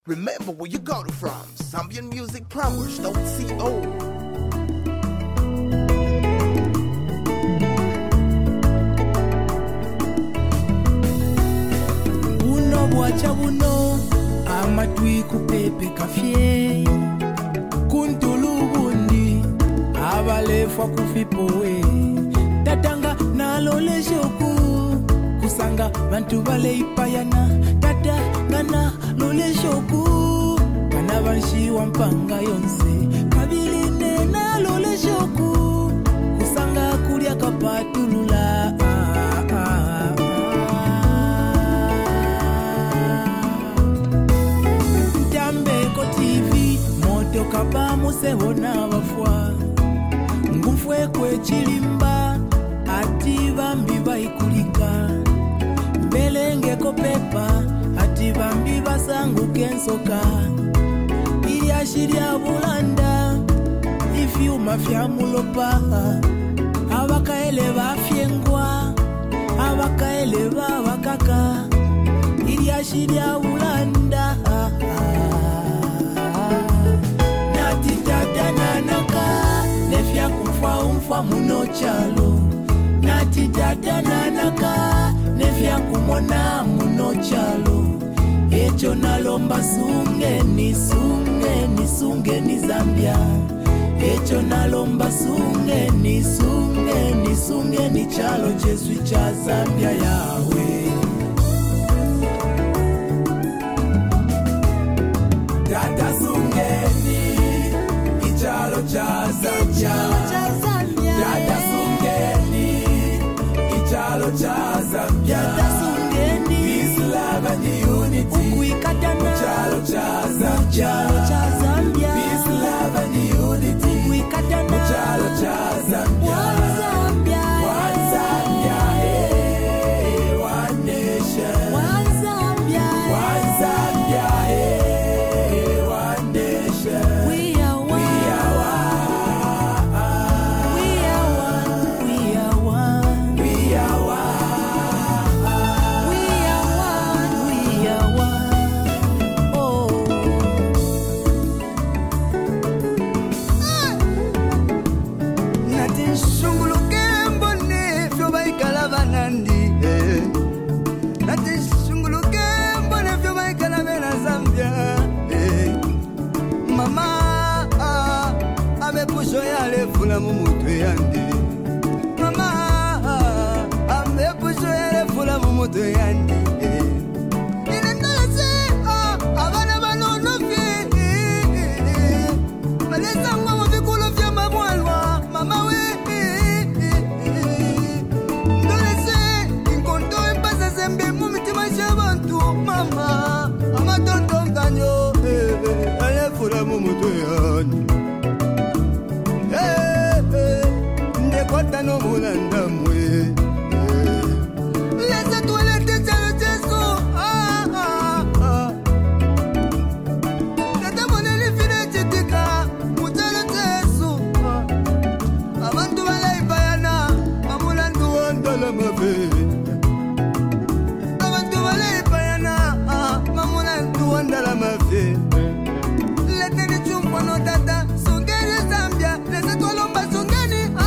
Remember where you got it from. Zambian Music Powers, .co. Uno bwacha buno amatwi kupepe kafye kuntulu bundi abalefa kufipowe tatanga nalole shoku kusanga bantu bale ipayana tata ngana lole shoku kana banshi wampanga yonse kabili nena lole shoku kusanga kulia kapatulula TV moto kaba musehona bafwa ngufwe kwe chilimba ati bambi baikulika mbelenge ko pepa ati bambi basangu kensoka iyashiria bulanda ifyu mafya mulopa abakaele bafyengwa abakaele babakaka iyashiria bulanda Naka nefya kumfa umfa muno chalo nati dada nanaka nefya kumona muno chalo echo nalomba sunge ni Zambia echo nalomba sunge ni chalo Jesu cha Zambia yawe dada sungeni Ichalo cha Zambia Dada sungeni Ichalo cha Zambia Dada sungeni Peace, love and unity Ichalo cha Zambia Peace, love and unity Ichalo cha Zambia One Zambia hey, one nation One Zambia hey, one nation We are one Fula mumutwe yandi mama amepuzo yale fula mumutwe yandi inendase abana banono fi malesa mwa vikulu vya mabwalwa mama we ndolese inkonto mpasa zembe mumitima shabantu mama amatonto nganyo ale fula mumutwe yandi Kota no mulanda mwe Lesa tuelete chalo cheso Tata moneli fine chitika Mutalo cheso Abantu wala ipayana Amulandu wandala mafe Abantu wala ipayana Amulandu wandala mafe Lete ni chumpo no tata Sungeni Zambia Lesa tuolomba sungeni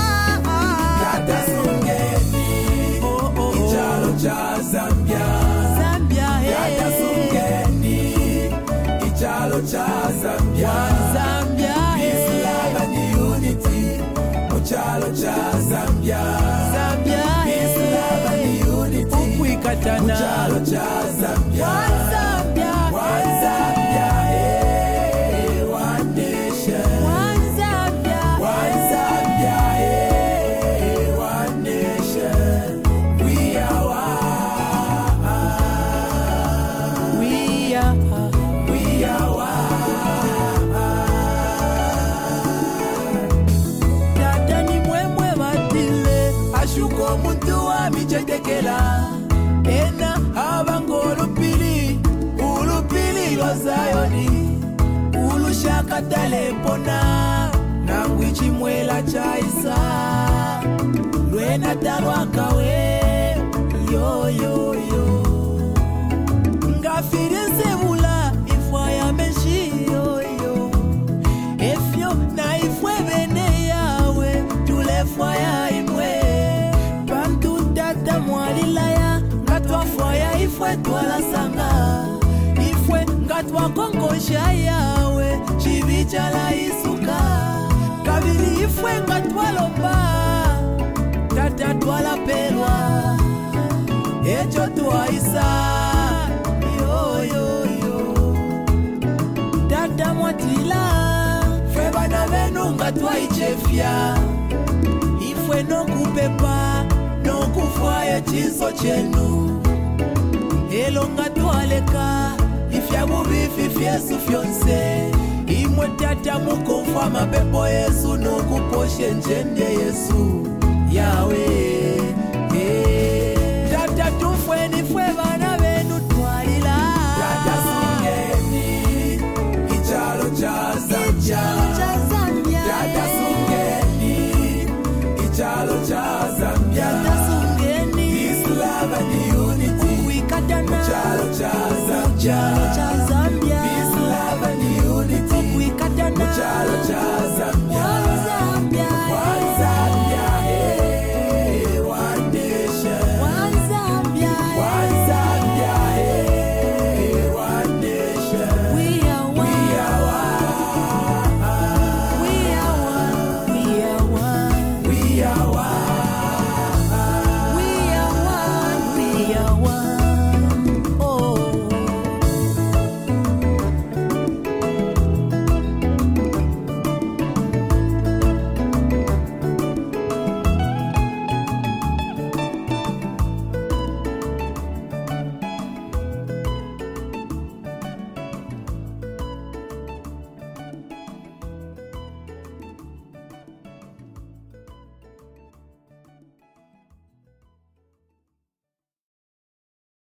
Zambia hey Dada sungeni Ichalo cha Zambia Peace, love and unity Muchalo cha Zambia Peace, love and unity Muchalo cha Zambia One Zambia hey, one nation One Zambia hey, one nation We are Dada ni mwemwe batile ashuko muntu wa michetekela ena abango ulupili wa Zayoni ulushaka talepona nangwichi mwela chaisa lwena talwakawe yo yo yo ngafire sebula ifaya ngatwa kongosha yawe chivicha la isuka kabili ifwe ngatwa lomba tata twala pelwa echo tuaisa yo yo yo tata mwatila fwe bana benu ngatwa ichefya ifwe no kupepa no kufwaya chiso chenu elonga twaleka ifya bubifi fyesu fyonse imwe tata mukomfwa mapepo Yesu no kuposhe njende Yesu yawe tata tufwe ni fwe